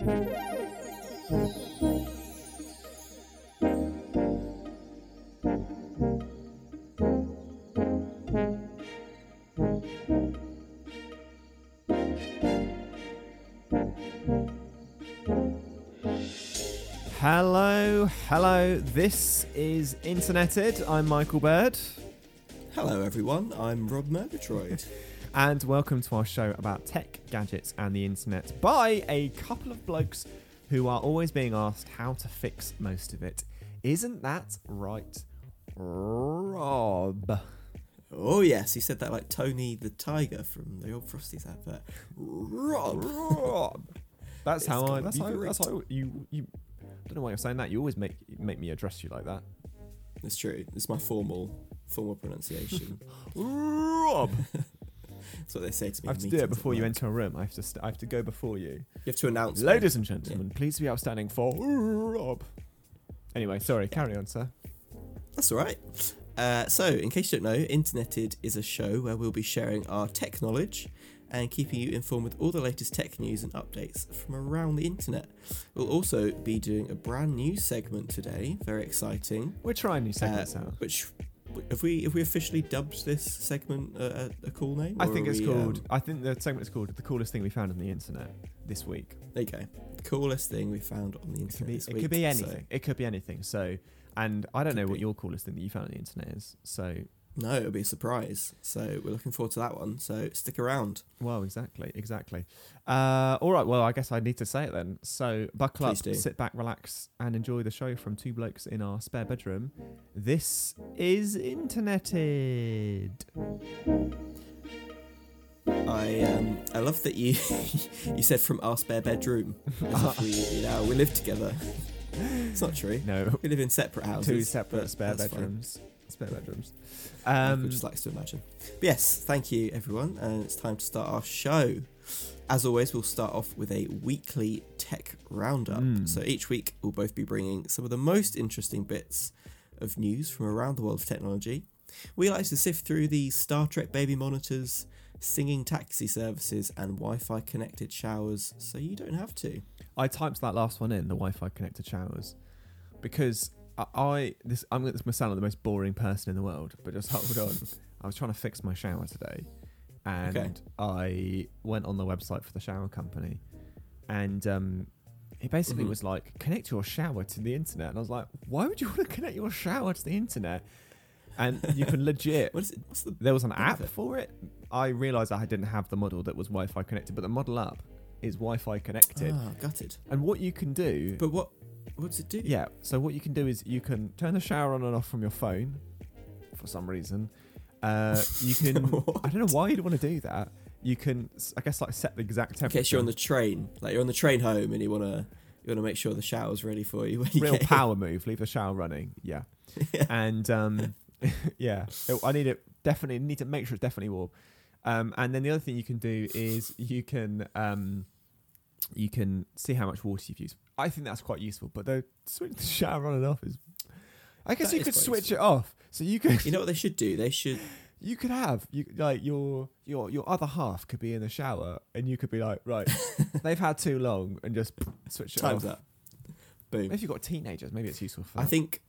Hello, this is Interneted. I'm Michael Bird. Hello everyone, I'm Rob Murgatroyd. And welcome to our show about tech, gadgets and the internet by a couple of blokes who are always being asked how to fix most of it. Isn't that right, Rob? Oh yes, he said that like Tony the Tiger from the old Frosties advert. Rob. That's how you I don't know why you're saying that. You always make me address you like that. It's true. It's my formal pronunciation. Rob. That's what they say to me. I have to do it before you enter a room. I have to go before you. You have to announce. Ladies and gentlemen, please be outstanding for Rob. Anyway, sorry. Carry on, sir. That's all right. So, in case you don't know, Interneted is a show where we'll be sharing our tech knowledge and keeping you informed with all the latest tech news and updates from around the internet. We'll also be doing a brand new segment today, very exciting. We're trying new segments out. Which have we officially dubbed this segment a cool name? I think it's called. I think the segment is called "The Coolest Thing We Found on the Internet This Week." There you go. The coolest thing we found on the internet this week. It could be anything. It could be anything. So, and I don't know what your coolest thing that you found on the internet is. So. No, it'll be a surprise. So we're looking forward to that one. So stick around. Well, exactly. All right. Well, I guess I need to say it then. So buckle up, sit back, relax, and enjoy the show from two blokes in our spare bedroom. This is Interneted. I love that you you said from our spare bedroom. As if we live together. It's not true. No, we live in separate houses. Two separate spare bedrooms. Fine. Spare bedrooms. Michael just likes to imagine. But yes, thank you everyone, and it's time to start our show. As always, we'll start off with a weekly tech roundup. So each week we'll both be bringing some of the most interesting bits of news from around the world of technology. We like to sift through the Star Trek baby monitors, singing taxi services, and Wi-Fi connected showers, so you don't have to. I typed that last one in, the Wi-Fi connected showers, because I'm going to sound like the most boring person in the world, but just hold on. I was trying to fix my shower today, and I went on the website for the shower company, and it basically was like, connect your shower to the internet. And I was like, why would you want to connect your shower to the internet? And you can legit... there was an app for it. I realised I didn't have the model that was Wi-Fi connected, but the model app is Wi-Fi connected. Ah, gutted. And what you can do... But what does it do? Yeah, so what you can do is you can turn the shower on and off from your phone for some reason. You can... I don't know why you'd want to do that. You can, I guess, like set the exact temperature. In case you're on the train. Like you're on the train home and you want to make sure the shower's ready for you when you Real power move. Leave the shower running. Yeah. And yeah, I definitely need to make sure it's definitely warm. And then the other thing you can do is you can see how much water you've used. I think that's quite useful, but the switch the shower on and off is... I guess you could switch it off. So you could... You know what they should do? They should... You could have... your other half could be in the shower, and you could be like, right, they've had too long, and just switch it Time's off. up. Boom. If you've got teenagers, maybe it's useful for that. I think...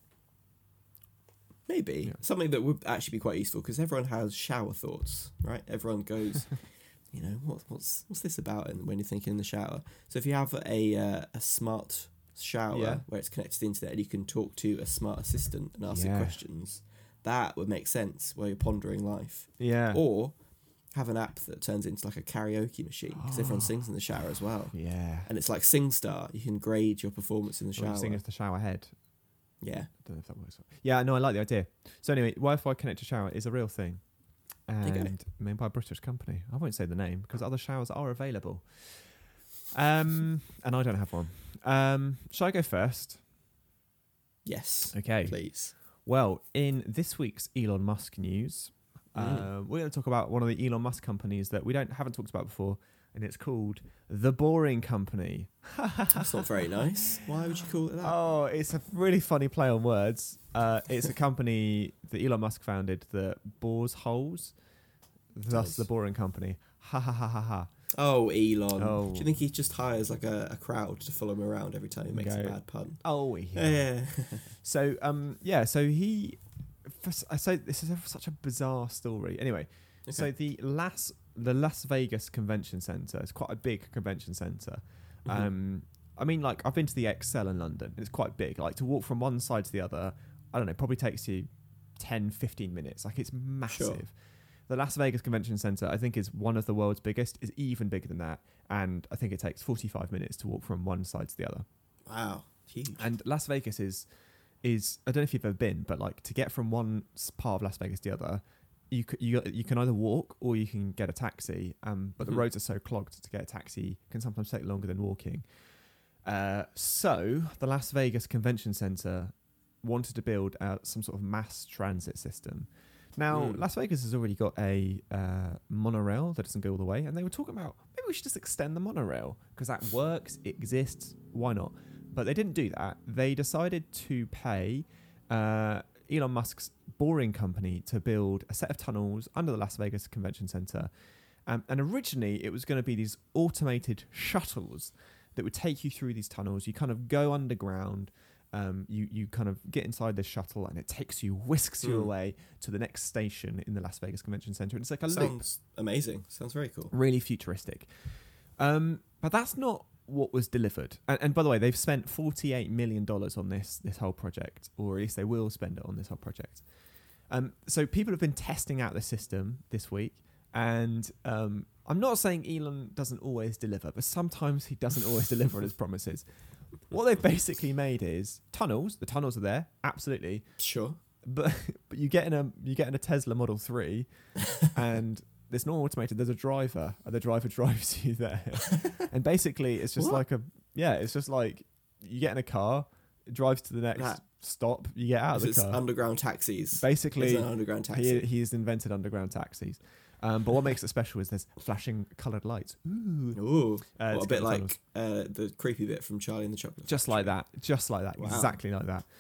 Maybe. Yeah. Something that would actually be quite useful, because everyone has shower thoughts, right? Everyone goes... You know, what's this about? And when you're thinking in the shower, so if you have a smart shower where it's connected to the internet and you can talk to a smart assistant and ask it questions, that would make sense while you're pondering life. Yeah. Or have an app that turns into like a karaoke machine, because everyone sings in the shower as well. Yeah. And it's like SingStar. You can grade your performance in the shower. Sing as the shower head. Yeah. I don't know if that works. Yeah, no, I like the idea. So anyway, Wi-Fi connected shower is a real thing. And made by a British company. I won't say the name because other showers are available. And I don't have one. Shall I go first? Yes. Okay. Please. Well, in this week's Elon Musk news, we're going to talk about one of the Elon Musk companies that we haven't talked about before, and it's called The Boring Company. That's not very nice. Why would you call it that? Oh, it's a really funny play on words. It's a company that Elon Musk founded that bores holes, thus The Boring Company. Ha ha ha ha ha. Oh, Elon. Oh. Do you think he just hires like a crowd to follow him around every time he makes a bad pun? Oh, Yeah. So so he. So this is such a bizarre story. Anyway, so the Las Vegas Convention Center is quite a big convention center. Mm-hmm. I mean, like, I've been to the Excel in London. It's quite big. Like, to walk from one side to the other, I don't know, probably takes you 10, 15 minutes. Like, it's massive. Sure. The Las Vegas Convention Center, I think, is one of the world's biggest. Is even bigger than that. And I think it takes 45 minutes to walk from one side to the other. Wow. Huge. And Las Vegas is I don't know if you've ever been, but like, to get from one part of Las Vegas to the other, you can either walk or you can get a taxi. But the roads are so clogged, to get a taxi can sometimes take longer than walking. So the Las Vegas Convention Center wanted to build some sort of mass transit system. Now, Las Vegas has already got a monorail that doesn't go all the way, and they were talking about maybe we should just extend the monorail because that works, it exists, why not? But they didn't do that. They decided to pay Elon Musk's Boring Company to build a set of tunnels under the Las Vegas Convention Center. And originally, it was going to be these automated shuttles that would take you through these tunnels. You kind of go underground. You kind of get inside this shuttle, and it whisks you away to the next station in the Las Vegas Convention Center. And it's like a loop. Sounds amazing. Sounds very cool. Really futuristic. But that's not what was delivered. And by the way, they've spent $48 million on this whole project, or at least they will spend it on this whole project. So people have been testing out the system this week, and I'm not saying Elon doesn't always deliver, but sometimes he doesn't always deliver on his promises. What they've basically made is tunnels. The tunnels are there, absolutely. Sure. But you get in a Tesla Model 3, and it's not automated. There's a driver, and the driver drives you there. And basically, it's just it's just like you get in a car, it drives to the next stop, you get out of the car. It's underground taxis. Basically, it's an underground taxi. He's invented underground taxis. But what makes it special is there's flashing coloured lights. Ooh. A bit like the creepy bit from Charlie and the Chocolate Just Factory. like that. Wow. Exactly like that.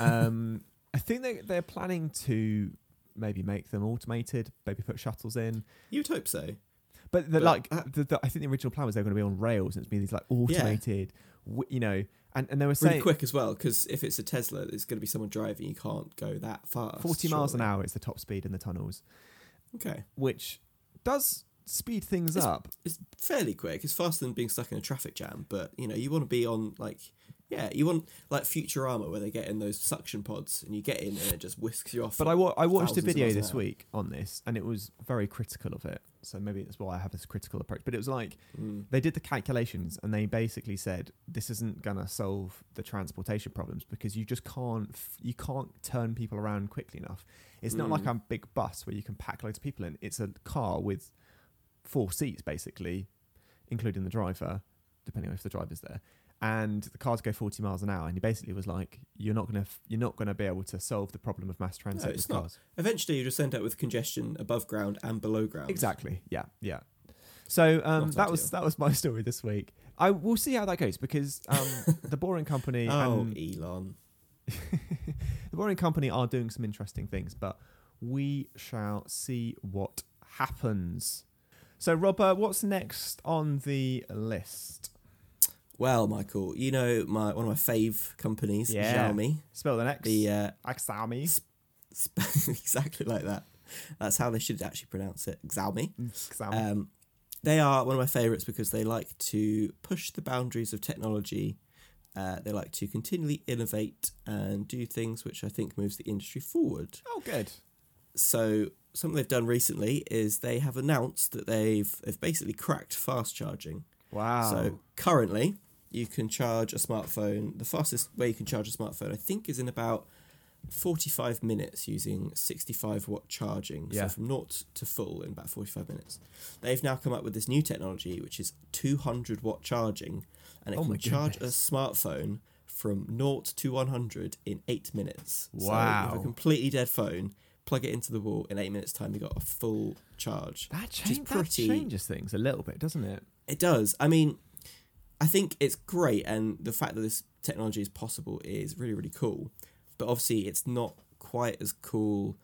I think they're planning to maybe make them automated, maybe put shuttles in. You'd hope so. But I think the original plan was they were going to be on rails, and it's going to be these like automated, and they were saying really quick as well, because if it's a Tesla, there's going to be someone driving. You can't go that fast. 40 miles an hour is the top speed in the tunnels. Okay. Which does speed things up. It's fairly quick. It's faster than being stuck in a traffic jam. But you want to be on you want like Futurama, where they get in those suction pods and you get in and it just whisks you off. But I watched a video this week on this, and it was very critical of it. So maybe that's why I have this critical approach. But it was like they did the calculations, and they basically said this isn't gonna solve the transportation problems because you just can't turn people around quickly enough. It's not like a big bus where you can pack loads of people in. It's a car with 4 seats basically, including the driver, depending on if the driver's there. And the cars go 40 miles an hour, and he basically was like, "You're not gonna be able to solve the problem of mass transit with cars. Eventually, you just end up with congestion above ground and below ground." Exactly. Yeah. So that was my story this week. We'll see how that goes because the Boring Company. Elon. The Boring Company are doing some interesting things, but we shall see what happens. So, Rob, what's next on the list? Well, Michael, one of my fave companies, Xiaomi. Spell the next. The Xiaomi. Exactly like that. That's how they should actually pronounce it. Xiaomi. Xiaomi. They are one of my favourites because they like to push the boundaries of technology. They like to continually innovate and do things which I think moves the industry forward. Oh, good. So something they've done recently is they have announced that they've basically cracked fast charging. Wow. So currently you can charge a smartphone. The fastest way you can charge a smartphone, I think, is in about 45 minutes using 65-watt charging. Yeah. So from 0 to full in about 45 minutes. They've now come up with this new technology, which is 200-watt charging. And it can charge a smartphone from 0 to 100 in 8 minutes. Wow. So you have a completely dead phone, plug it into the wall, in 8 minutes' time you got a full charge. That changes things a little bit, doesn't it? It does. I mean, I think it's great, and the fact that this technology is possible is really, really cool. But obviously, it's not quite as cool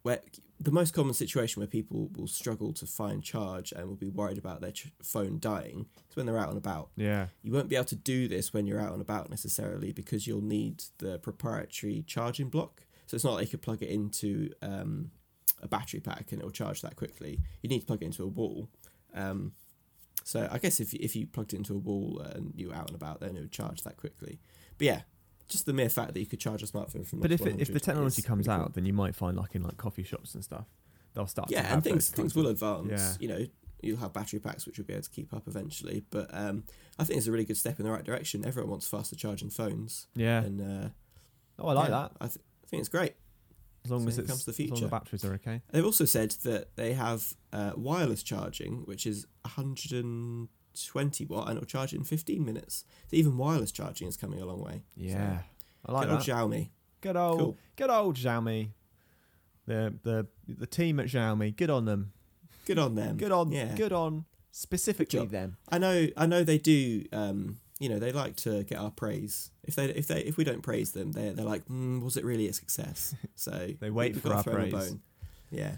where the most common situation where people will struggle to find charge and will be worried about their phone dying is when they're out and about. Yeah. You won't be able to do this when you're out and about necessarily, because you'll need the proprietary charging block. So it's not like you could plug it into a battery pack and it'll charge that quickly. You need to plug it into a wall. So I guess if you plugged it into a wall and you were out and about, then it would charge that quickly. But yeah, just the mere fact that you could charge a smartphone from. But if the technology comes out, then you might find like in like coffee shops and stuff, they'll start. Yeah, to have and things will advance. Yeah. You know, you'll have battery packs which will be able to keep up eventually. But I think it's a really good step in the right direction. Everyone wants faster charging phones. Yeah. And I like that. I think it's great. As long as it comes to the future. As long as the batteries are okay. They've also said that they have wireless charging, which is 120 watt, and it'll charge it in 15 minutes. So even wireless charging is coming a long way. Yeah, so, I like good that. Old Xiaomi. Good old Xiaomi. The team at Xiaomi. Good on them. Good on them. Good on specifically them. I know they do. You know, they like to get our praise. If we don't praise them, they're like, was it really a success? So they wait for our praise. Yeah.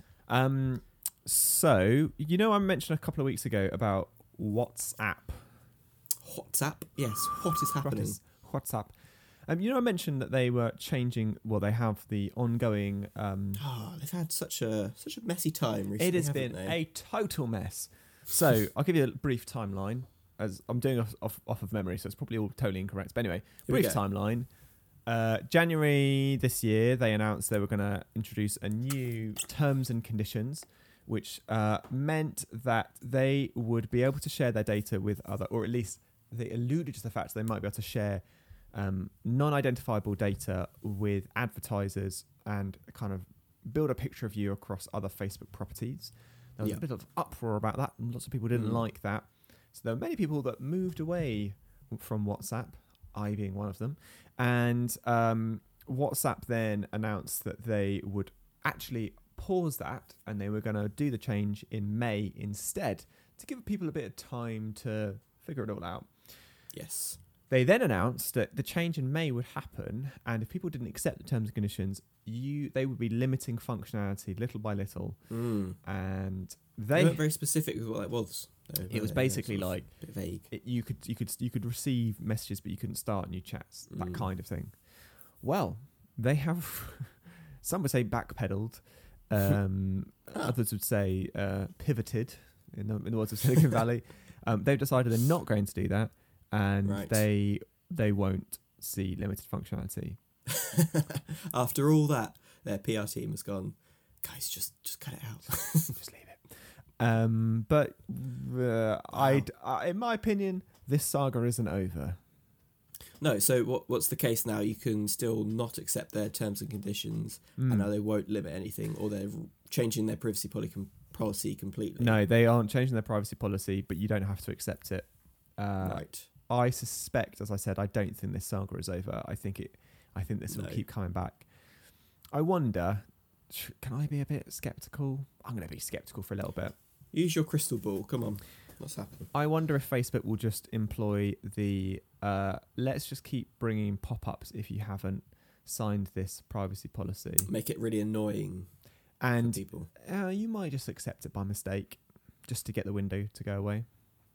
So I mentioned a couple of weeks ago about WhatsApp. WhatsApp? Yes. What is happening? WhatsApp. I mentioned that they were changing. Well, they have the ongoing. They've had such a messy time recently. It has been a total mess. So I'll give you a brief timeline, as I'm doing off of memory, so it's probably all totally incorrect. But anyway, brief timeline. January this year, they announced they were going to introduce a new terms and conditions, which meant that they would be able to share their data with other, or at least they alluded to the fact that they might be able to share non-identifiable data with advertisers and kind of build a picture of you across other Facebook properties. There was a bit of uproar about that, and lots of people didn't like that. So there were many people that moved away from WhatsApp, I being one of them. And WhatsApp then announced that they would actually pause that, and they were going to do the change in May instead, to give people a bit of time to figure it all out. Yes. They then announced that the change in May would happen, and if people didn't accept the terms and conditions, they would be limiting functionality little by little. And they weren't very specific with what that was. It was basically like a bit vague. You could receive messages, but you couldn't start new chats, that kind of thing. Well, they have some would say backpedaled, others would say pivoted in the words of Silicon Valley. They've decided they're not going to do that. And they won't see limited functionality. After all that, their PR team has gone, guys, just cut it out. Just leave it. But in my opinion, this saga isn't over. No, so what's the case now? You can still not accept their terms and conditions, and now they won't limit anything, or they're changing their privacy policy completely. No, they aren't changing their privacy policy, but you don't have to accept it. Right. I suspect, as I said, I don't think this saga is over. I think this will keep coming back. I wonder, can I be a bit sceptical? I'm going to be sceptical for a little bit. Use your crystal ball. Come on. What's happening? I wonder if Facebook will just employ the let's just keep bringing pop-ups if you haven't signed this privacy policy. Make it really annoying for people. You might just accept it by mistake just to get the window to go away.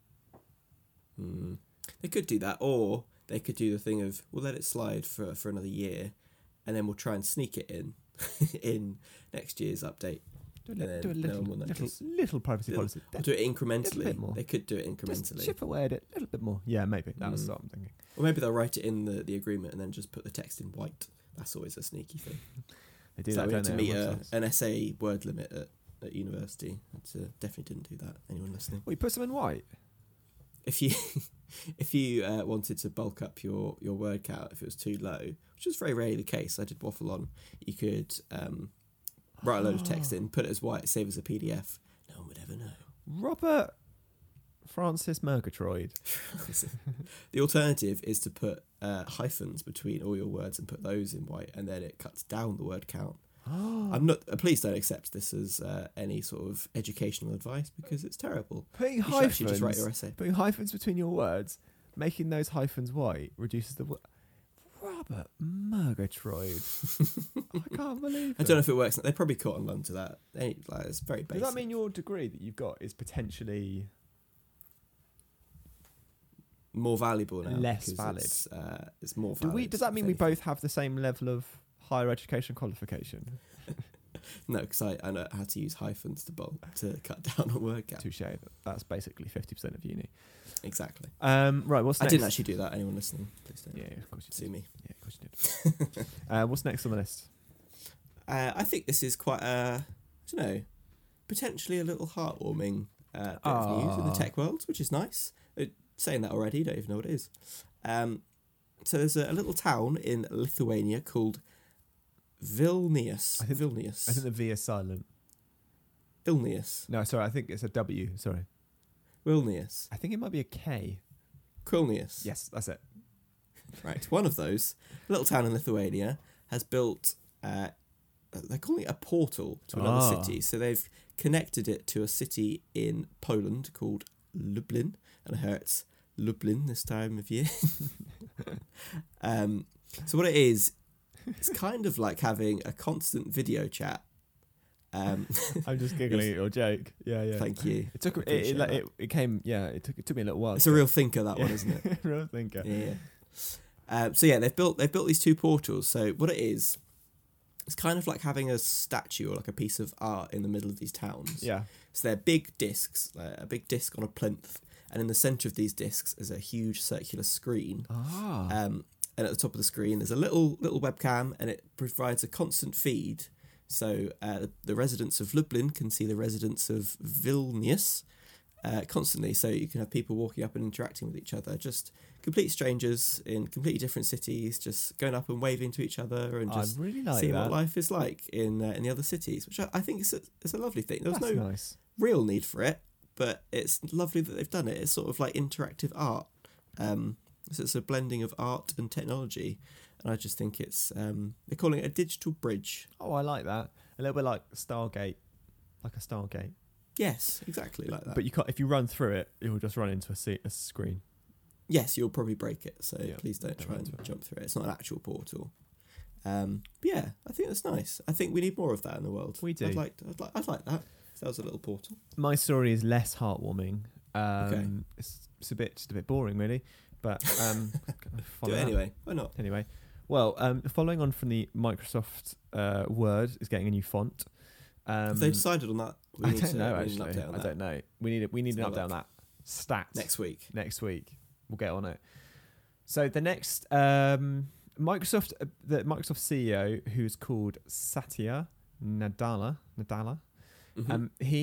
They could do that, or they could do the thing of, we'll let it slide for another year, and then we'll try and sneak it in next year's update. Do a little privacy policy. Do it incrementally. They could do it incrementally. Just chip away at it a little bit more. Yeah, maybe. That's what I'm thinking. Or maybe they'll write it in the agreement and then just put the text in white. That's always a sneaky thing. They do that, don't to meet an essay word limit at university. Definitely didn't do that. Anyone listening? Well, you put some in white? If you wanted to bulk up your word count, if it was too low, which was very rarely the case, I did waffle on, you could write a load of text in, put it as white, save as a PDF. No one would ever know. Robert Francis Murgatroyd. The alternative is to put hyphens between all your words and put those in white, and then it cuts down the word count. I'm not. Please don't accept this as any sort of educational advice, because it's terrible. Putting hyphens, just write your essay. Putting hyphens between your words, making those hyphens white, reduces the. Robert, Robert Murgatroyd. I can't believe it. I don't know if it works. They probably caught on to that. It's very basic. Does that mean your degree that you've got is potentially more valuable now? Less valid. It's more valid. Does that mean we both have the same level of higher education qualification? No, because I know how to use hyphens to cut down on word count. Touche. That's basically 50% of uni. Exactly. Right, what's next? I didn't actually do that. Anyone listening, please don't. Yeah, of course you sue did. me. Yeah, of course you did. What's next on the list? I think this is quite potentially a little heartwarming bit of news in the tech world, which is nice. Saying that already, don't even know what it is. So there's a little town in Lithuania called Vilnius. I think the V is silent. Vilnius. No, sorry, I think it's a W. Sorry. Vilnius. I think it might be a K. Quilnius. Yes, that's it. Right, one of those, a little town in Lithuania, has built, they're calling it a portal to another city. So they've connected it to a city in Poland called Lublin. And I hear it's Lublin this time of year. So what it is, it's kind of like having a constant video chat. I'm just giggling at your joke. Yeah. Thank you. It took it came. Yeah, it took me a little while. It's a real thinker, that one, isn't it? Real thinker. Yeah. So yeah, they've built these two portals. So what it is, it's kind of like having a statue or like a piece of art in the middle of these towns. Yeah. So they're big discs, a big disc on a plinth, and in the centre of these discs is a huge circular screen. And at the top of the screen there's a little webcam, and it provides a constant feed. So the residents of Lublin can see the residents of Vilnius constantly. So you can have people walking up and interacting with each other, just complete strangers in completely different cities, just going up and waving to each other and just really like seeing that. what life is like in the other cities, which I think is a lovely thing. There was That's no nice. real need for it, but it's lovely that they've done it. It's sort of like interactive art. So it's a blending of art and technology. And I just think it's, they're calling it a digital bridge. Oh, I like that. A little bit like Stargate. Like a Stargate. Yes, exactly like that. But you can't, if you run through it, you'll just run into a screen. Yes, you'll probably break it. So Yeah, please don't try and into it. jump through it. It's not an actual portal. But yeah, I think that's nice. I think we need more of that in the world. We do. I'd like that. If that was a little portal. My story is less heartwarming. Okay. It's just a bit boring, really. But Do it anyway. Why not? Anyway, well, following on from the Microsoft Word is getting a new font. Have they decided on that? I don't know, actually. I don't know. We need an update on that. Stat. Next week. We'll get on it. So the next Microsoft CEO, who's called Satya Nadella. Mm-hmm.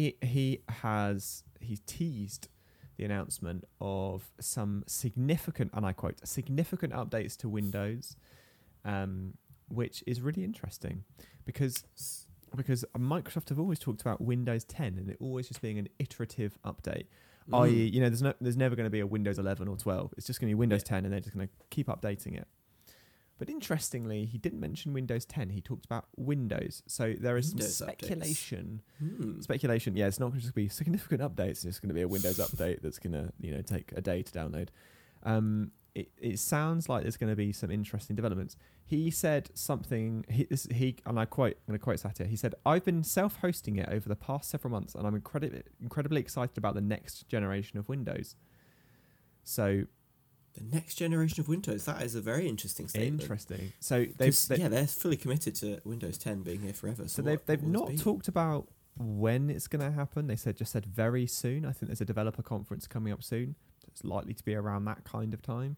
He's teased the announcement of some significant, and I quote, significant updates to Windows, which is really interesting because Microsoft have always talked about Windows 10 and it always just being an iterative update. I.e., there's never going to be a Windows 11 or 12. It's just going to be Windows 10 and they're just going to keep updating it. But interestingly, he didn't mention Windows 10. He talked about Windows. So there is some speculation. Speculation. Yeah, it's not going to just be significant updates. It's going to be a Windows update that's going to take a day to download. It sounds like there's going to be some interesting developments. He said something. And I'm going to quote Satya. He said, "I've been self-hosting it over the past several months, and I'm incredibly excited about the next generation of Windows." So. The next generation of Windows. That is a very interesting statement. Interesting. So they're fully committed to Windows 10 being here forever. So they've not talked about when it's going to happen. They said very soon. I think there's a developer conference coming up soon. It's likely to be around that kind of time.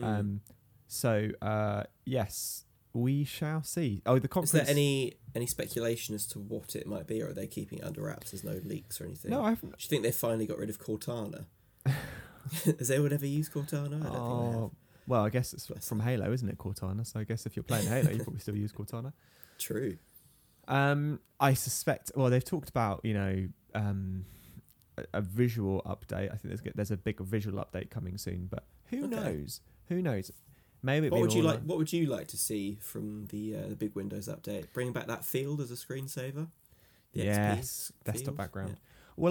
Yes, we shall see. Oh, the conference. Is there any speculation as to what it might be, or are they keeping it under wraps? There's no leaks or anything. No, I haven't. Do you think they finally got rid of Cortana? Has anyone ever used Cortana? I don't think they have. Well, I guess it's from Halo, isn't it, Cortana? So I guess if you're playing Halo, you probably still use Cortana. True. I suspect. Well, they've talked about a visual update. I think there's a big visual update coming soon, but who knows? Who knows? Maybe. What would you like to see from the big Windows update? Bring back that field as a screensaver. Yes, desktop background. Yeah. Well,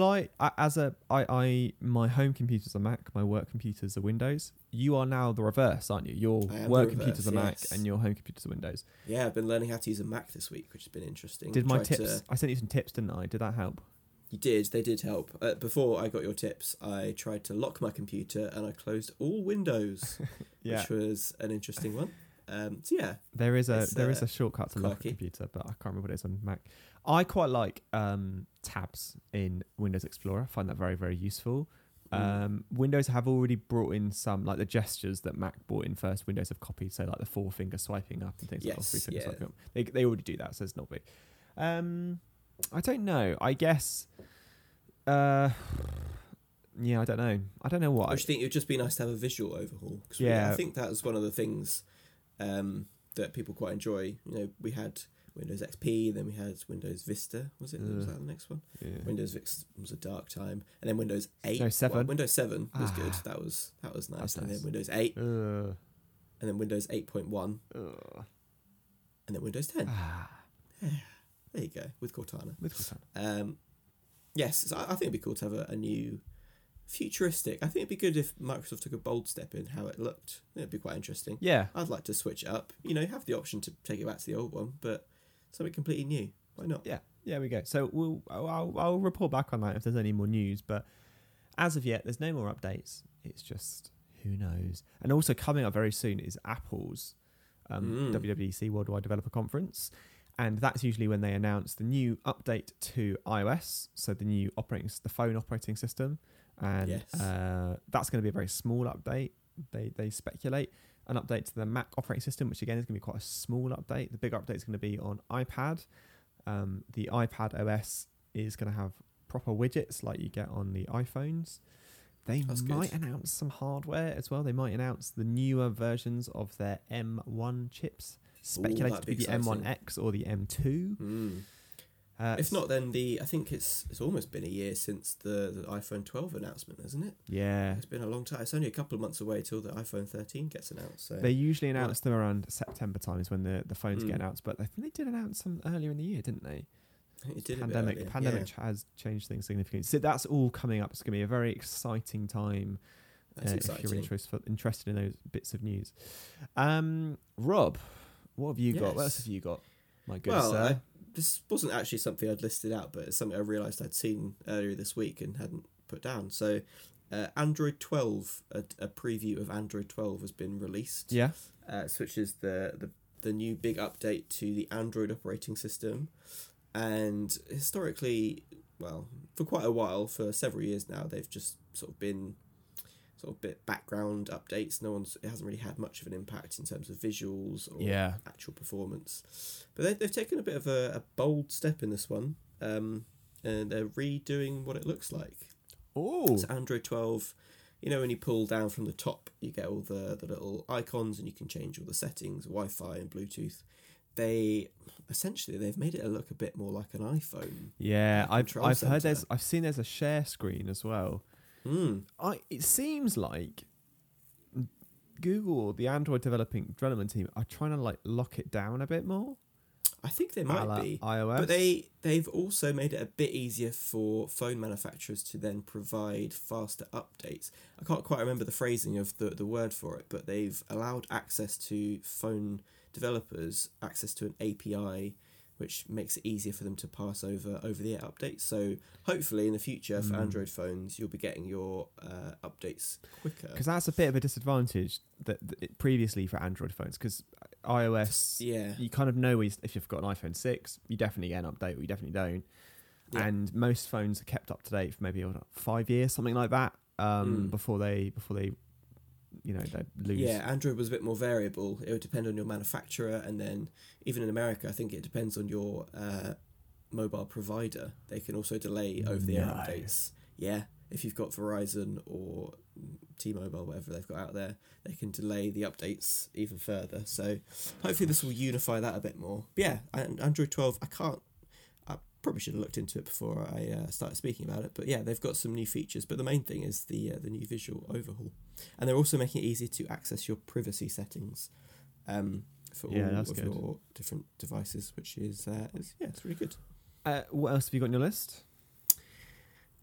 my home computer's a Mac, my work computer's a Windows. You are now the reverse, aren't you? Your work computer's a Mac and your home computer's a Windows. Yeah, I've been learning how to use a Mac this week, which has been interesting. I sent you some tips, didn't I? Did that help? You did. They did help. Before I got your tips, I tried to lock my computer and I closed all windows, which was an interesting one. So yeah, there is a shortcut to lock a computer, but I can't remember what it is on Mac. I quite like tabs in Windows Explorer. I find that very, very useful. Windows have already brought in some, like the gestures that Mac brought in first. Windows have copied, so like the 4-finger swiping up and things like that, 3-finger swiping up. They already do that, so it's not big. I don't know. I guess. I don't know. I don't know what. I think it would just be nice to have a visual overhaul. I think that was one of the things that people quite enjoy. We had Windows XP, then we had Windows Vista. Was that the next one? Yeah. Windows Vista was a dark time, and then Windows 8. No, 7. Well, Windows 7 was good. That was nice. And then Windows 8, and then Windows 8.1, and then Windows 10. There you go, with Cortana. Yes, so I think it'd be cool to have a new futuristic. I think it'd be good if Microsoft took a bold step in how it looked. It'd be quite interesting. Yeah. I'd like to switch it up. Have the option to take it back to the old one, but something completely new. Why not? Yeah. Yeah, we go. So I'll report back on that if there's any more news, but as of yet, there's no more updates. It's just, who knows? And also coming up very soon is Apple's WWDC, Worldwide Developer Conference. And that's usually when they announce the new update to iOS, so the phone operating system. And that's going to be a very small update. They speculate an update to the Mac operating system, which again is going to be quite a small update. The big update is going to be on iPad. The iPad OS is going to have proper widgets like you get on the iPhones. That's might announce some hardware as well. They might announce the newer versions of their M1 chips. Speculated to be the M1X or the M2. If not, then I think it's almost been a year since the iPhone 12 announcement, hasn't it? Yeah. It's been a long time. It's only a couple of months away till the iPhone 13 gets announced. So. They usually announce them around September time is when the phones get announced, but I think they did announce them earlier in the year, didn't they? It did. Pandemic has changed things significantly. So that's all coming up. It's going to be a very exciting time. If you're interested in those bits of news. Rob, what have you got? What else have you got, my good sir? This wasn't actually something I'd listed out, but it's something I realised I'd seen earlier this week and hadn't put down. So Android 12, a preview of Android 12 has been released. Yeah. Which is the new big update to the Android operating system. And historically, for quite a while, for several years now, they've just sort of been bit background updates. It hasn't really had much of an impact in terms of visuals or actual performance. But they've taken a bit of a bold step in this one, and they're redoing what it looks like. Oh, so Android 12. When you pull down from the top, you get all the little icons, and you can change all the settings, Wi-Fi and Bluetooth. They've made it look a bit more like an iPhone. Yeah, I've heard I've seen there's a share screen as well. It seems like Google, the Android development team, are trying to lock it down a bit more. I think they might be iOS, but they've also made it a bit easier for phone manufacturers to then provide faster updates. I can't quite remember the phrasing of the word for it, but they've allowed access to phone developers access to an API, which makes it easier for them to pass over the air updates. So hopefully in the future for Android phones, you'll be getting your updates quicker. Because that's a bit of a disadvantage previously for Android phones. Because iOS, you kind of know if you've got an iPhone 6, you definitely get an update, or you definitely don't. Yeah. And most phones are kept up to date for maybe 5 years, something like that, before they they lose. Yeah, Android was a bit more variable. It would depend on your manufacturer, and then even in America, I think it depends on your mobile provider. They can also delay over-the-air updates. Yeah, if you've got Verizon or T-Mobile, whatever they've got out there, they can delay the updates even further. So hopefully this will unify that a bit more. But yeah, Android 12, I probably should have looked into it before I started speaking about it. But yeah, they've got some new features. But the main thing is the new visual overhaul. And they're also making it easier to access your privacy settings for all of your different devices, which is it's really good. What else have you got on your list?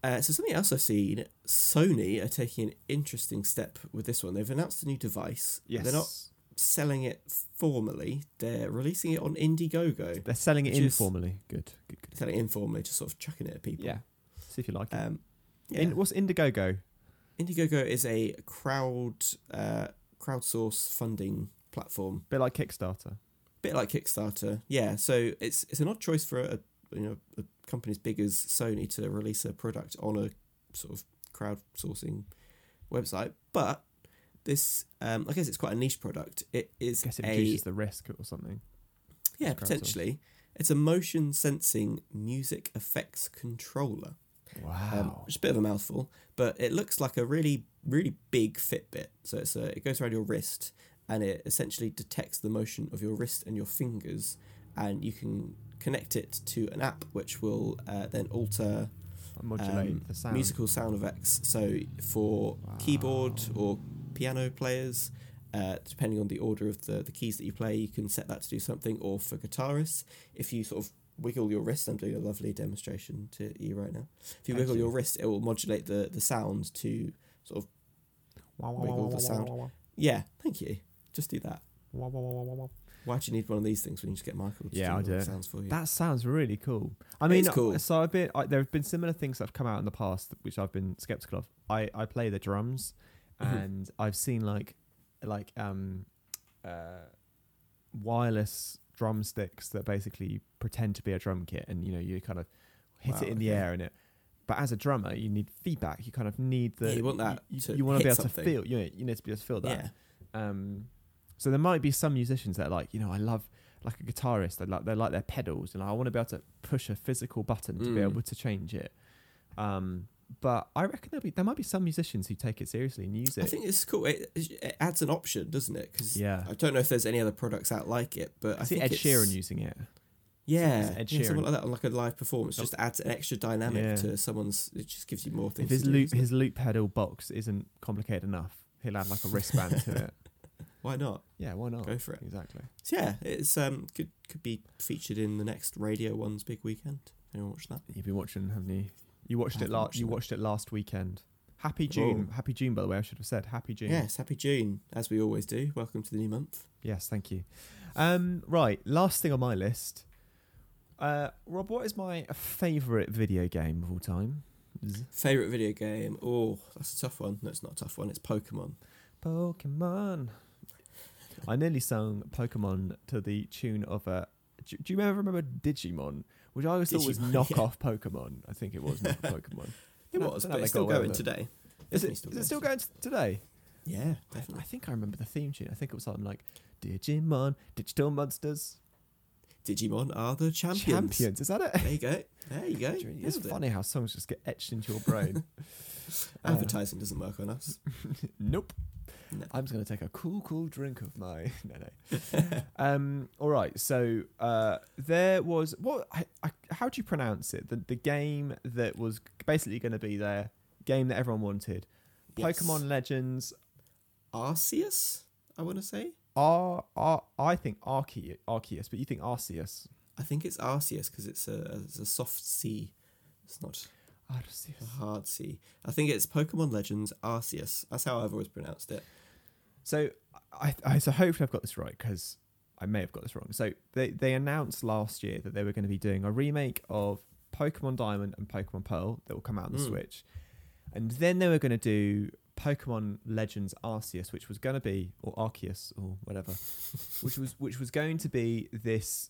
So something else I've seen, Sony are taking an interesting step with this one. They've announced a new device. Yes. They're not selling it formally. They're releasing it on Indiegogo. They're selling it informally. Good. Selling it informally, just sort of chucking it at people. Yeah. See if you like it. Yeah. What's Indiegogo? Indiegogo is a crowdsource funding platform. Bit like Kickstarter. Bit like Kickstarter. Yeah. So it's an odd choice for a company as big as Sony to release a product on a sort of crowdsourcing website, but this I guess it's quite a niche product. It is I guess it reduces the risk or something. Yeah, potentially. It's a motion sensing music effects controller. Wow. Which is a bit of a mouthful, but it looks like a really, really big Fitbit. So it goes around your wrist and it essentially detects the motion of your wrist and your fingers, and you can connect it to an app which will then alter modulate the sound. Musical sound effects. So for keyboard or piano players, depending on the order of the keys that you play, you can set that to do something. Or for guitarists, if you sort of wiggle your wrist, I'm doing a lovely demonstration to you right now. If you wiggle your wrist, it will modulate the sound to sort of wiggle the sound. Yeah, thank you. Just do that. Why do you need one of these things when you just get Michael to do all the sounds for you? That sounds really cool. I mean, cool. So there have been similar things that have come out in the past which I've been skeptical of. I play the drums, and I've seen like wireless drumsticks that basically pretend to be a drum kit, and you kind of hit it in the air, and it. But as a drummer, you need feedback. You kind of need the. You want that. You want to be able to feel. You need to be able to feel that. Yeah. So there might be some musicians that are like, I love, like a guitarist, they like their pedals, and I want to be able to push a physical button to be able to change it. But I reckon there might be some musicians who take it seriously and use it. I think it's cool. It adds an option, doesn't it? Because I don't know if there's any other products out like it, but I see think Ed Sheeran using it. Yeah, Ed Sheeran. Something like that on like a live performance just adds an extra dynamic to someone's. It just gives you more things. If his loop pedal box isn't complicated enough, he'll add like a wristband to it. Why not? Yeah, why not? Go for it. Exactly. So yeah, it's could be featured in the next Radio 1's big weekend. Anyone watch that? You've been watching, haven't you? You watched it last weekend. Happy June. Happy June, by the way. I should have said Happy June. Yes, Happy June, as we always do. Welcome to the new month. Yes, thank you. Right, last thing on my list. Rob, what is my favourite video game of all time? Favourite video game? Oh, that's a tough one. No, it's not a tough one. It's Pokemon. Pokemon. I nearly sung Pokemon to the tune of a... Do you remember Digimon? Which I always thought was knockoff Pokemon. I think it was knockoff Pokemon. It was, but it's still going today. Is it still going today? Yeah, definitely. I think I remember the theme tune. I think it was something like Digimon, Digital Monsters. Digimon are the champions. Is that it? There you go. It's funny how songs just get etched into your brain. Advertising doesn't work on us. Nope. No. I'm just going to take a cool drink of my... No. All right. So there was... how do you pronounce it? The game that was basically going to be their game that everyone wanted. Yes. Pokemon Legends... Arceus, I want to say? I think Arceus, but you think Arceus? I think it's Arceus because it's a soft C. It's not Arceus. A hard C. I think it's Pokemon Legends Arceus. That's how I've always pronounced it. So so hopefully I've got this right, because I may have got this wrong. So they announced last year that they were going to be doing a remake of Pokemon Diamond and Pokemon Pearl that will come out on the Switch, and then they were going to do Pokemon Legends Arceus, which was going to be, or Arceus or whatever, which was going to be this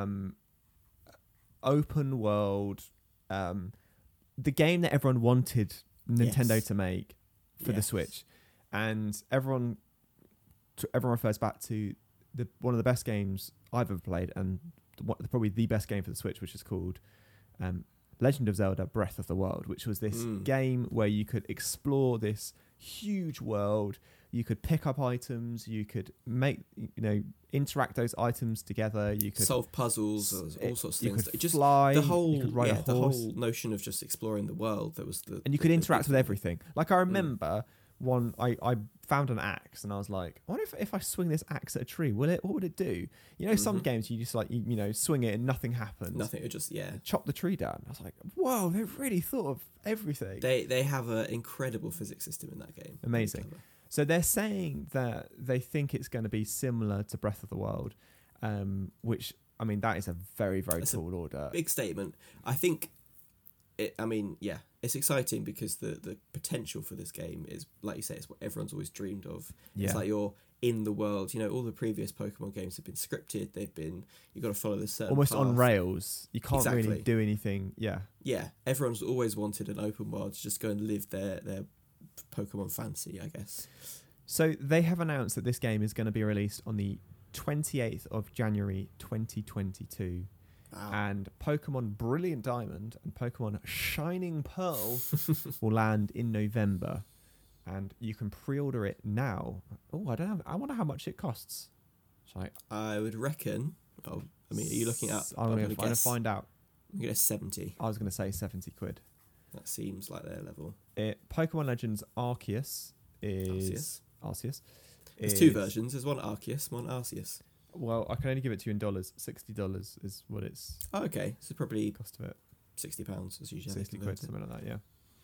open world, the game that everyone wanted Nintendo to make for the Switch, and everyone refers back to one of the best games I've ever played, and probably the best game for the Switch, which is called Legend of Zelda: Breath of the Wild, which was this game where you could explore this huge world. You could pick up items. You could interact those items together. You could solve puzzles, all sorts of you things. Could fly. You could ride a horse. The whole notion of just exploring the world. And you could interact with everything. Like I remember I found an axe and I was like, I wonder if I swing this axe at a tree, what would it do? You know, some games you just like you know swing it and nothing happens. Nothing. It just chop the tree down. I was like, whoa, they've really thought of everything. They have an incredible physics system in that game. Amazing. So they're saying that they think it's going to be similar to Breath of the Wild, which I mean that is a very tall order. Big statement. I think. It's exciting because the potential for this game is, like you say, it's what everyone's always dreamed of. Yeah. It's like you're in the world. You know, all the previous Pokemon games have been scripted. You've got to follow this certain almost path. On rails. You can't really do anything. Yeah. Yeah. Everyone's always wanted an open world to just go and live their Pokemon fantasy, I guess. So they have announced that this game is going to be released on the 28th of January 2022. Wow. And Pokemon Brilliant Diamond and Pokemon Shining Pearl will land in November. And you can pre-order it now. Oh, I don't know. I wonder how much it costs. I would reckon... Oh, I mean, are you looking at... I'm going to find out. I'm going to guess 70. I was going to say 70 quid. That seems like their level. Pokemon Legends Arceus is... Arceus. There's two versions. There's one Arceus, one Arceus. Well, I can only give it to you in dollars. $60 is what it's. Oh, okay. So probably cost of it. £60 as usually. 60 quid, something like that. Yeah.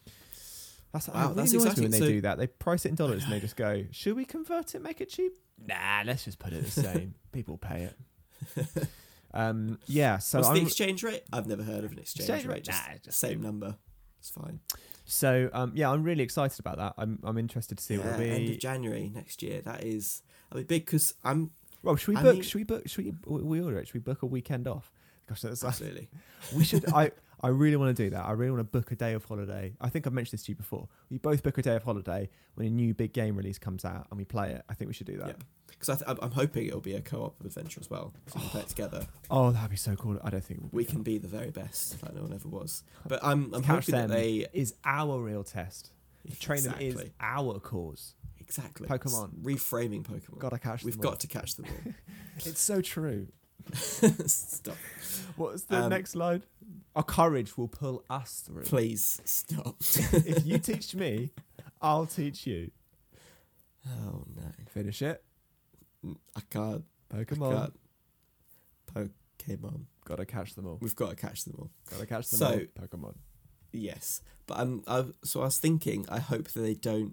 That's exciting. When they do that, they price it in dollars and they just go, "Should we convert it, make it cheap?" Nah, let's just put it the same. People pay it. Yeah. So what's the exchange rate? I've never heard of an exchange rate. Just same number. It's fine. So I'm really excited about that. I'm interested to see what it'll be. End of January next year. That is, big because I'm. Well, should we book? Should we order it? Should we book a weekend off? Gosh, that's absolutely. We should. I really want to do that. I really want to book a day of holiday. I think I've mentioned this to you before. We both book a day of holiday when a new big game release comes out and we play it. I think we should do that. Yep. Because I'm hoping it'll be a co-op adventure as well. So we can play it together. Oh, that'd be so cool. I don't think we can be the very best, like no one ever was. But I'm hoping that they is our real test. Train them is our cause. Exactly. Pokemon. Reframing Pokemon. Gotta catch them. We've got to catch them all. It's so true. Stop. What's the next line? Our courage will pull us through. Please stop. If you teach me, I'll teach you. Oh no. Finish it. I can't. Pokemon. Pokemon. Gotta catch them all. We've got to catch them all. Gotta catch them all. Pokemon. Yes. But I was thinking, I hope that they don't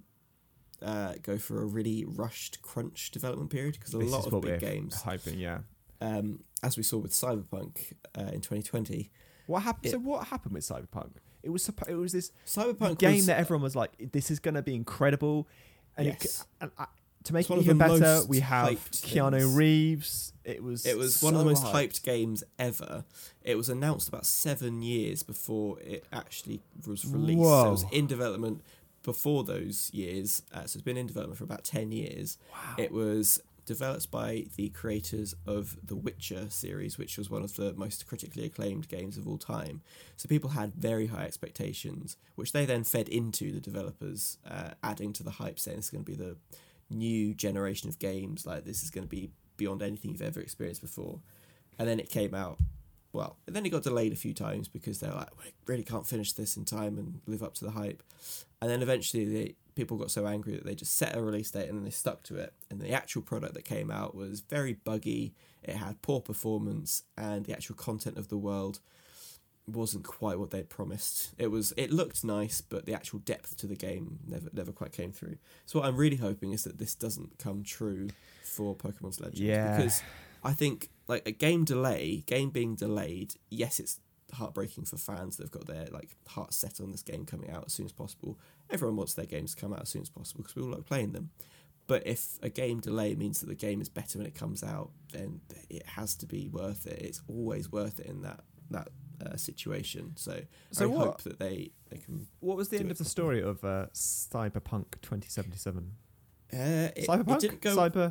go for a really rushed crunch development period because a lot of big games hoping, yeah. As we saw with Cyberpunk in 2020. What happened? So what happened with Cyberpunk? It was this Cyberpunk game that everyone was like, "This is going to be incredible," and yes. to make it even better, we have Keanu Reeves. It was one of the most hyped games ever. It was announced about 7 years before it actually was released. Whoa. So it was in development before those years. So it's been in development for about 10 years. Wow. It was developed by the creators of the Witcher series, which was one of the most critically acclaimed games of all time. So people had very high expectations, which they then fed into the developers, adding to the hype, saying this is going to be the new generation of games, like this is going to be beyond anything you've ever experienced before. And then it came out, and then it got delayed a few times because they're like, we really can't finish this in time and live up to the hype. And then eventually people got so angry that they just set a release date and then they stuck to it. And the actual product that came out was very buggy. It had poor performance and the actual content of the world wasn't quite what they'd promised. It looked nice, but the actual depth to the game never quite came through. So what I'm really hoping is that this doesn't come true for Pokemon's Legends. Yeah. Because I think like a game being delayed, yes, it's heartbreaking for fans that have got their like heart set on this game coming out as soon as possible. Everyone wants their games to come out as soon as possible because we all like playing them. But if a game delay means that the game is better when it comes out, then it has to be worth it. It's always worth it in that situation. So I hope that they can. What was the end of the story of Cyberpunk 2077? Cyberpunk. It didn't go.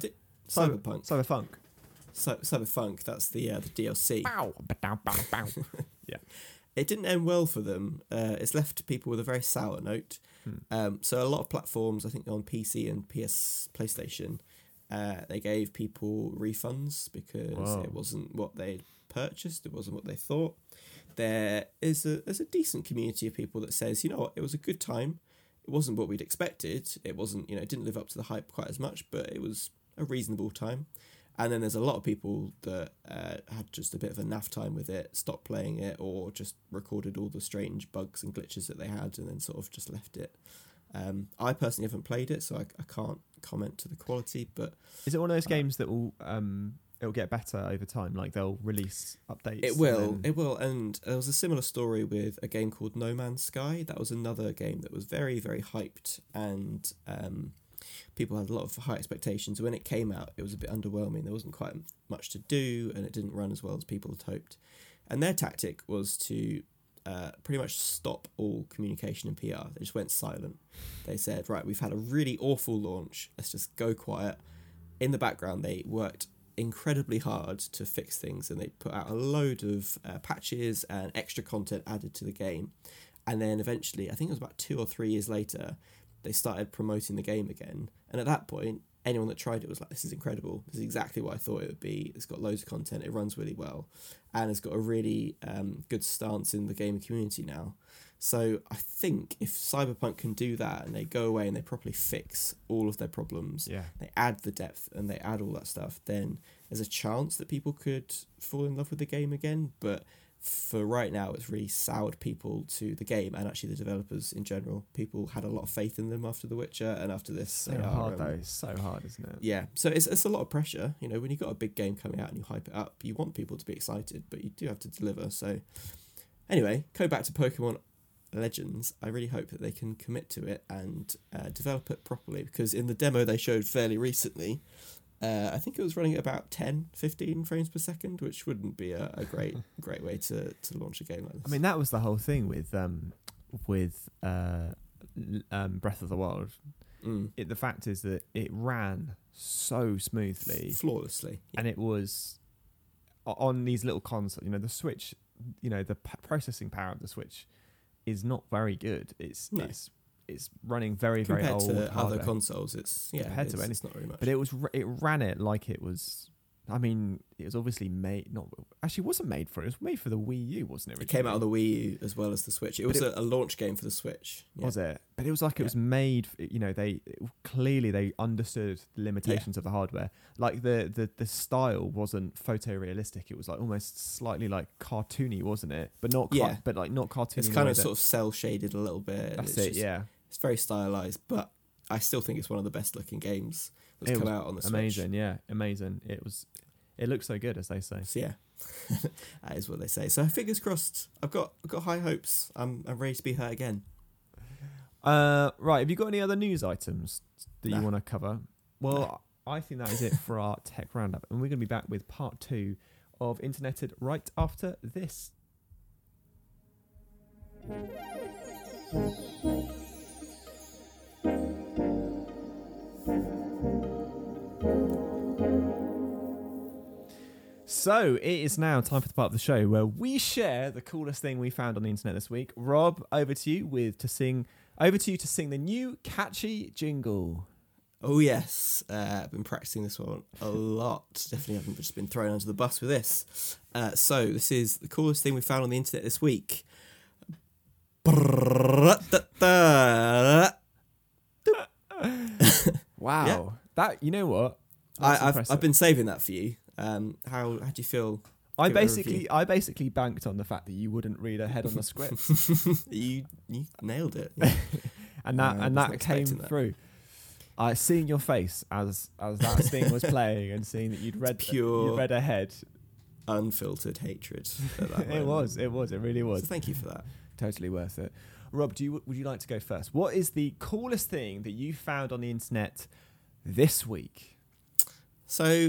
Cyberpunk. Cyberpunk. That's the DLC. Bow. Yeah. It didn't end well for them. It's left people with a very sour note. So a lot of platforms, I think on PC and PlayStation, they gave people refunds because it wasn't what they purchased. It wasn't what they thought. There's a decent community of people that says, you know what, it was a good time. It wasn't what we'd expected. It wasn't, it didn't live up to the hype quite as much, but it was a reasonable time. And then there's a lot of people that had just a bit of a naff time with it, stopped playing it, or just recorded all the strange bugs and glitches that they had and then sort of just left it. I personally haven't played it, so I can't comment to the quality. But is it one of those games that will it'll get better over time? Like they'll release updates? It will. And there was a similar story with a game called No Man's Sky. That was another game that was very, very hyped, and people had a lot of high expectations. When it came out, it was a bit underwhelming. There wasn't quite much to do, and it didn't run as well as people had hoped. And their tactic was to pretty much stop all communication and PR. They just went silent. They said, right, we've had a really awful launch. Let's just go quiet. In the background, they worked incredibly hard to fix things, and they put out a load of patches and extra content added to the game. And then eventually, I think it was about 2 or 3 years later, they started promoting the game again. And at that point, anyone that tried it was like, this is incredible. This is exactly what I thought it would be. It's got loads of content. It runs really well. And it's got a really good stance in the gaming community now. So I think if Cyberpunk can do that and they go away and they properly fix all of their problems, they add the depth and they add all that stuff, then there's a chance that people could fall in love with the game again. But for right now, it's really soured people to the game and actually the developers in general. People had a lot of faith in them after The Witcher, and after this, so hard though. It's so hard, isn't it? Yeah. So it's a lot of pressure. When you've got a big game coming out and you hype it up, you want people to be excited, but you do have to deliver. So anyway, go back to Pokemon Legends. I really hope that they can commit to it and develop it properly, because in the demo they showed fairly recently, I think it was running at about 10-15 frames per second, which wouldn't be a great way to launch a game like this. I mean, that was the whole thing with Breath of the Wild. The fact is that it ran so smoothly, flawlessly, and it was on these little consoles. The Switch, the processing power of the Switch is not very good. It's running very, very old compared to hardware. other consoles. It's compared to anything. It's not very much. But it ran it like it was. I mean, it was obviously made. It wasn't made for it. It was made for the Wii U, wasn't it? It came out on the Wii U as well as the Switch. It was a launch game for the Switch. Yeah. Was it? But it was like it was made. They clearly understood the limitations of the hardware. Like the style wasn't photorealistic. It was like almost slightly like cartoony, wasn't it? But not. But like not cartoony. It's kind of sort of cell shaded a little bit. That's it. Yeah. It's very stylized, but I still think it's one of the best looking games that's come out on the Switch. Amazing, yeah, amazing. It looks so good, as they say. So yeah, that is what they say. So fingers crossed. I've got high hopes. I'm ready to be hurt again. Right. Have you got any other news items that you want to cover? Well, I think that is it for our tech roundup, and we're going to be back with part 2 of Interneted right after this. So it is now time for the part of the show where we share the coolest thing we found on the internet this week. Rob, over to you to sing the new catchy jingle. Oh yes, I've been practicing this one a lot. Definitely haven't just been thrown under the bus with this. So this is the coolest thing we found on the internet this week. Wow, yeah. That, you know what? I've been saving that for you. How do you feel? I basically banked on the fact that you wouldn't read ahead on the script. you nailed it, yeah. and that came through. I seeing your face as that thing was playing and seeing that you'd read ahead, unfiltered hatred. At that it was, it really was. So thank you for that. Totally worth it. Rob, would you like to go first? What is the coolest thing that you found on the internet this week? So,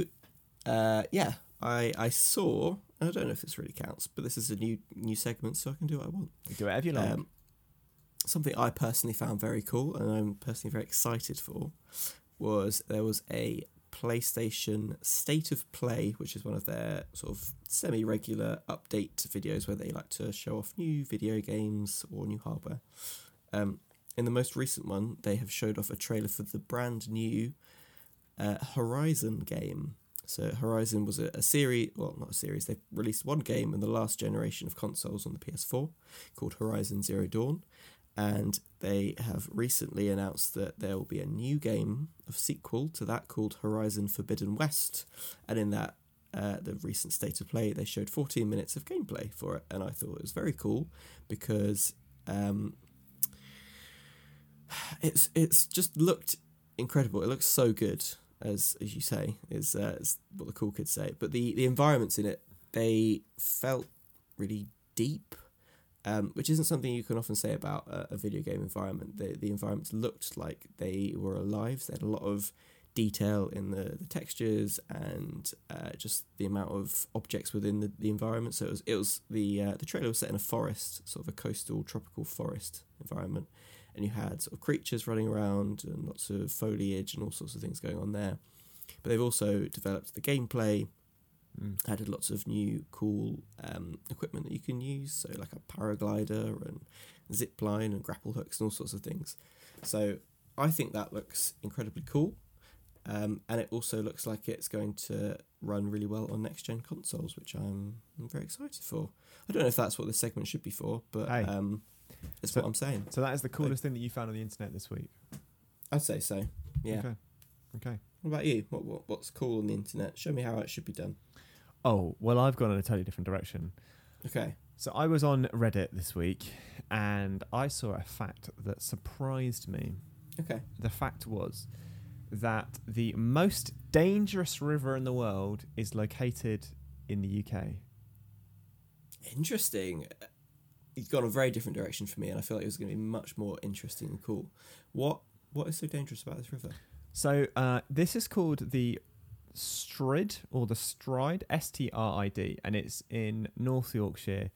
I saw. I don't know if this really counts, but this is a new segment, so I can do what I want. Do whatever you like. Something I personally found very cool, and I'm personally very excited for, was there was a PlayStation State of Play, which is one of their sort of semi-regular update videos where they like to show off new video games or new hardware. In the most recent one, they have showed off a trailer for the brand new Horizon game. So Horizon was a series, well, not a series, they released one game in the last generation of consoles on the PS4 called Horizon Zero Dawn. and they have recently announced that there will be a new game of sequel to that called Horizon Forbidden West, and in that the recent state of play, they showed 14 minutes of gameplay for it, and I thought it was very cool because it's just looked incredible. It looks so good, as you say, is what the cool kids say. But the environments in it, they felt really deep, which isn't something you can often say about a video game environment. The environments looked like they were alive. They had a lot of detail in the textures and just the amount of objects within the environment. So it was the trailer was set in a forest, sort of a coastal tropical forest environment, and you had sort of creatures running around and lots of foliage and all sorts of things going on there. But they've also developed the gameplay, added lots of new cool equipment that you can use, so like a paraglider and zip line and grapple hooks and all sorts of things. So I think that looks incredibly cool. And it also looks like it's going to run really well on next-gen consoles, which I'm very excited for. I don't know if that's what this segment should be for, but it's what I'm saying. So that is the coolest thing that you found on the internet this week? I'd say so, yeah. Okay. What about you? What's cool on the internet? Show me how it should be done. Oh, well, I've gone in a totally different direction. Okay. So I was on Reddit this week, and I saw a fact that surprised me. Okay. The fact was that the most dangerous river in the world is located in the UK. Interesting. You've gone a very different direction for me, and I feel like it was going to be much more interesting and cool. What is so dangerous about this river? So this is called the Strid, or the Stride, Strid, and it's in North Yorkshire,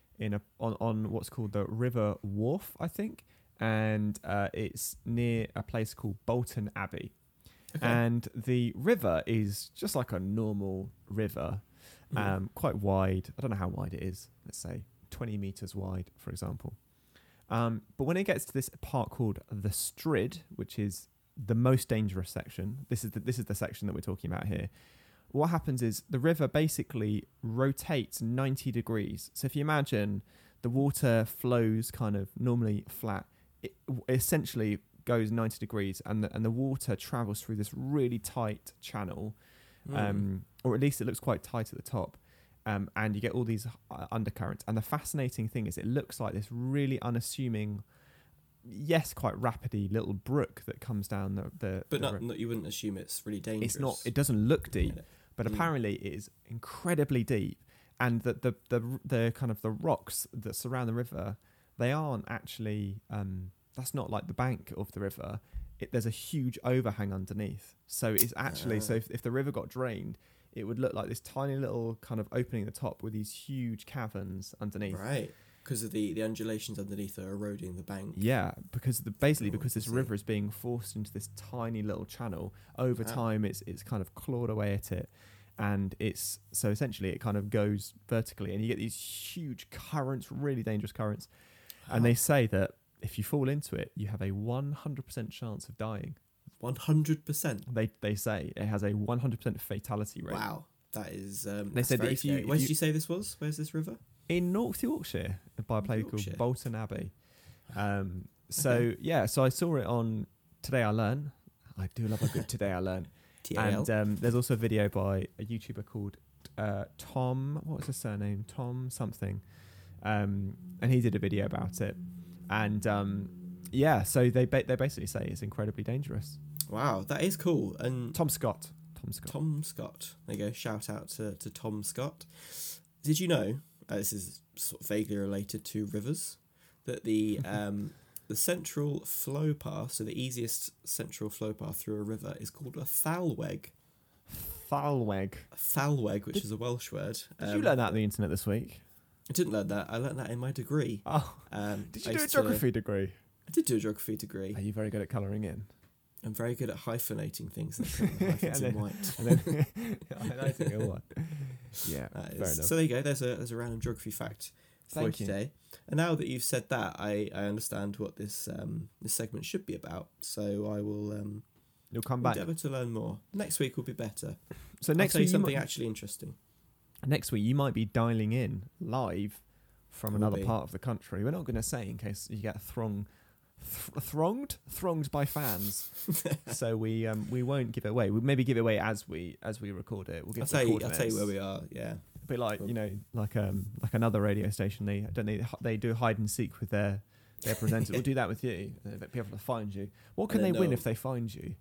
on what's called the River Wharfe, I think, and it's near a place called Bolton Abbey. Okay. And the river is just like a normal river, quite wide. I don't know how wide it is. Let's say 20 meters wide, for example. But when it gets to this part called the Strid, which is the most dangerous section, this is the section that we're talking about here. What happens is the river basically rotates 90 degrees. So if you imagine the water flows kind of normally flat, it essentially goes 90 degrees, and the water travels through this really tight channel, or at least it looks quite tight at the top, and you get all these undercurrents. And the fascinating thing is it looks like this really unassuming, yes, quite rapidy little brook that comes down the but not you wouldn't assume it's really dangerous. It's not. It doesn't look deep, but apparently it is incredibly deep, and the kind of the rocks that surround the river, they aren't actually. That's not like the bank of the river. There's a huge overhang underneath. So it's actually, so if the river got drained, it would look like this tiny little kind of opening at the top with these huge caverns underneath. Right. Because of the undulations underneath are eroding the bank. Yeah, because because this river is being forced into this tiny little channel. Over time, it's kind of clawed away at it. And it's, so essentially it kind of goes vertically, and you get these huge currents, really dangerous currents. And they say that if you fall into it, you have a 100% chance of dying. 100%? They say it has a 100% fatality rate. Wow. That is... they said that if you... Where did you say this was? Where's this river? In North Yorkshire, by a place called Bolton Abbey. So I saw it on Today I Learn. I do love a good Today I Learn. TAL. And there's also a video by a YouTuber called Tom... What was his surname? Tom something. And he did a video about it. And so they basically say it's incredibly dangerous. Wow, that is cool. And Tom Scott. There you go. Shout out to Tom Scott. Did you know, this is sort of vaguely related to rivers, that the central flow path, so the easiest central flow path through a river, is called a thalweg. Thalweg, which is a Welsh word. Did you learn that on the internet this week? I didn't learn that. I learned that in my degree. Oh, did you do a geography degrey? I did do a geography degree. Are you very good at colouring in? I'm very good at hyphenating things. Hyphens in white. Highlighting in white. Yeah, fair enough. So there you go. There's a random geography fact for today. And now that you've said that, I understand what this segment should be about. So I will. You'll come back. Endeavour to learn more. Next week will be better. So next I'll tell week you something actually interesting. Next week you might be dialing in live from another part of the country. We're not going to say in case you get thronged by fans. So we won't give it away. We'll maybe give it away as we record it. We'll give I'll tell you where we are. Yeah, but like like another radio station. They do hide and seek with their presenters. We'll do that with you. They'll be able to find you. What can they win if they find you?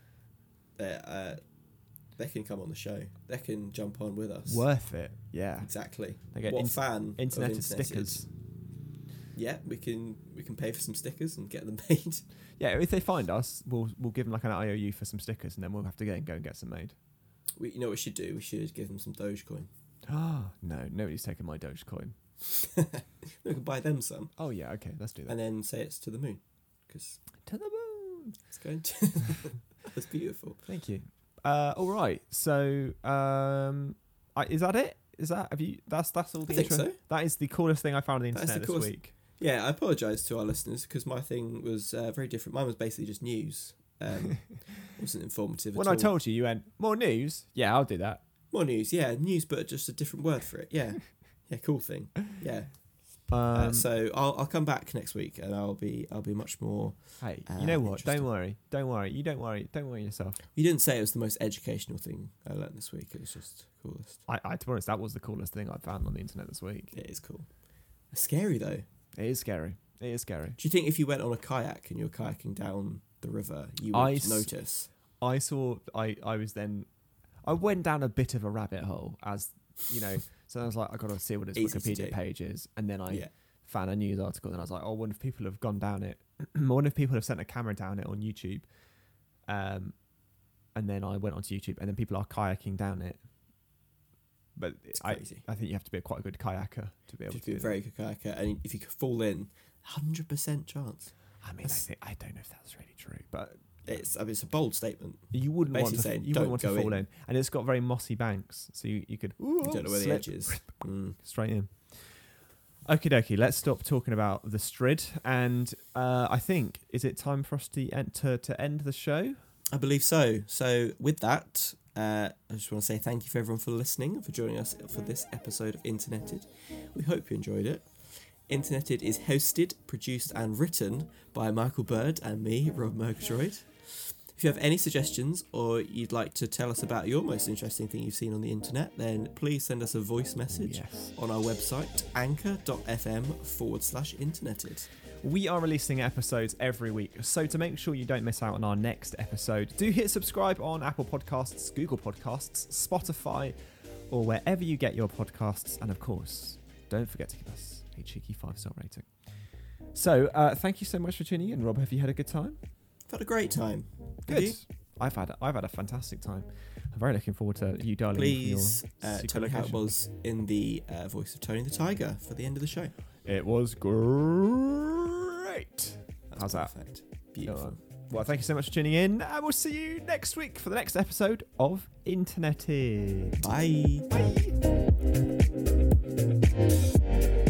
They can come on the show. They can jump on with us. Worth it. Yeah. Exactly. They get internet stickers. Yeah, we can pay for some stickers and get them made. Yeah, if they find us, we'll give them like an IOU for some stickers, and then we'll have to go and get some made. You know what we should do? We should give them some Dogecoin. No, nobody's taking my Dogecoin. We can buy them some. Oh yeah, okay, let's do that. And then say it's to the moon, because to the moon. It's going to. That's beautiful. Thank you. All right. So, is that it? Is that That's all the I think so. That is the coolest thing I found on the internet this week. Yeah, I apologise to our listeners because my thing was very different. Mine was basically just news. Wasn't informative at all. When I told you went, more news? Yeah, I'll do that. More news, yeah. News, but just a different word for it. Yeah. Yeah, cool thing. Yeah. So I'll come back next week and I'll be much more. Hey, you know what? Don't worry. Don't worry yourself. You didn't say it was the most educational thing I learned this week. It was just coolest. I to be honest, that was the coolest thing I found on the internet this week. It is cool. It's scary though. It is scary. Do you think if you went on a kayak and you're kayaking down the river, you would notice? I went down a bit of a rabbit hole, as you know. So I was like, I got to see what his Wikipedia page is, and then I found a news article, and I was like, I wonder if people have gone down it. I wonder if people have sent a camera down it on YouTube. And then I went onto YouTube, and then people are kayaking down it. But I think you have to be quite a good kayaker to be able to be a very good kayaker, and if you could fall in, 100% chance. I mean, I don't know if that's really true, but it's a bold statement. You wouldn't want to fall in, and it's got very mossy banks, so you could. You don't know where the edge is. Straight in. Okie dokie, let's stop talking about the Strid, and I think, is it time for us to end the show? I believe so. So with that, I just want to say thank you for everyone for listening and for joining us for this episode of Interneted. We hope you enjoyed it. Interneted is hosted, produced and written by Michael Bird and me, Rob Murgatroyd. If you have any suggestions or you'd like to tell us about your most interesting thing you've seen on the internet, then please send us a voice message on our website, anchor.fm/interneted. We are releasing episodes every week, so to make sure you don't miss out on our next episode, do hit subscribe on Apple Podcasts, Google Podcasts, Spotify, or wherever you get your podcasts. And of course, don't forget to give us a cheeky 5-star rating. So, thank you so much for tuning in. Rob, have you had a good time? I've had a great time. Good. I've had a fantastic time. I'm very looking forward to you dialing Please tell me how it was in the voice of Tony the Tiger for the end of the show. It was great. How's perfect. That? Beautiful. Well, thank you so much for tuning in, and we'll see you next week for the next episode of Interneted. Bye. Bye.